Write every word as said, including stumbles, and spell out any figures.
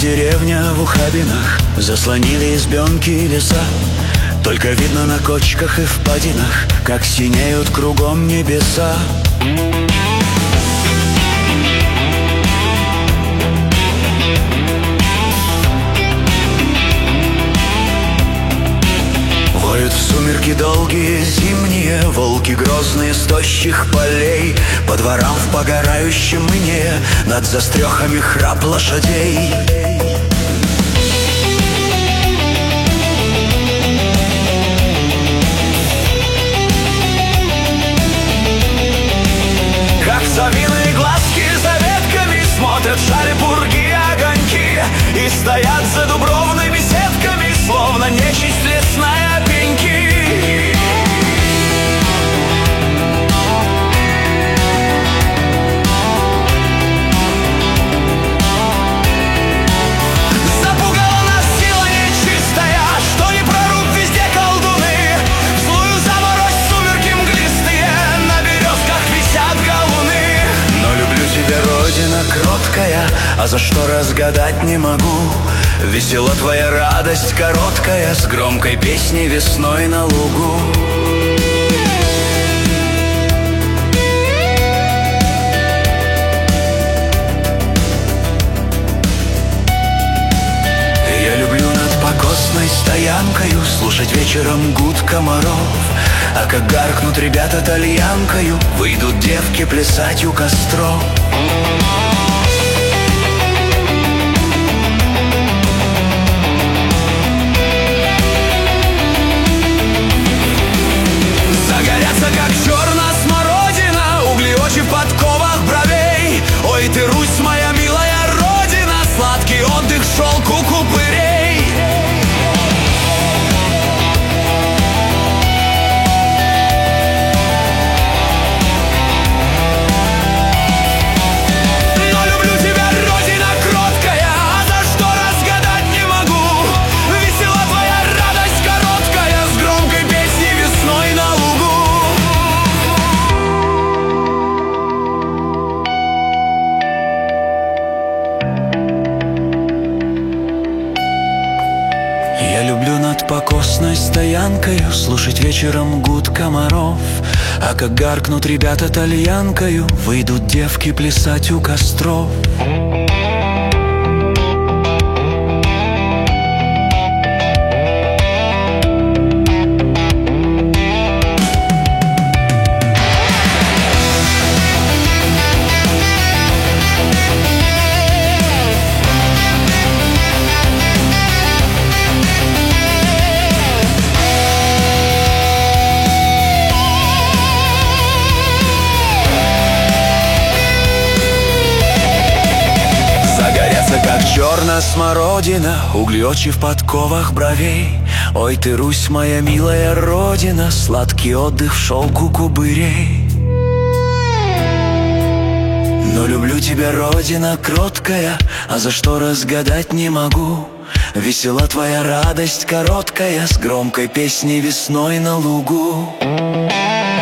деревня в ухабинах, заслонили избенки и леса. Только видно на кочках и впадинах, как синеют кругом небеса. Воют в сумерки долгие зимние волки грозные с тощих полей. По дворам в погорающем ине над застрехами храп лошадей. Как совиные глазки за ветками смотрят шали пурги огоньки, и стоят за дубровными сетками, словно нечисть лесная пеньки. Запугала нас сила нечистая, что не проруб везде колдуны. В злую заморозь сумерки мглистые, на березках висят галуны. Но люблю тебя, Родина кроткая, а за что разгадать не могу. Весела твоя радость короткая, с громкой песней весной на лугу. Я люблю над покосной стоянкою слушать вечером гуд комаров. А как гаркнут ребята тальянкою, выйдут девки плясать у костров. Загорятся, как черная смородина, угли очи в подковах бровей. Ой, ты, Русь, моя милая родина, сладкий отдых в шелку купырей. Но люблю тебя, Родина кроткая, а за что разгадать не могу. Весела твоя радость короткая, с громкой песней весной на лугу. Я люблю над покосной стоянкою слушать вечером гуд комаров. А как гаркнут ребята тальянкою, выйдут девки плясать у костров. Как черная смородина, угли очи в подковах бровей. Ой, ты, Русь, моя милая родина, сладкий отдых в шелку кубырей. Но люблю тебя, Родина кроткая, а за что разгадать не могу. Весела твоя радость короткая, с громкой песней весной на лугу.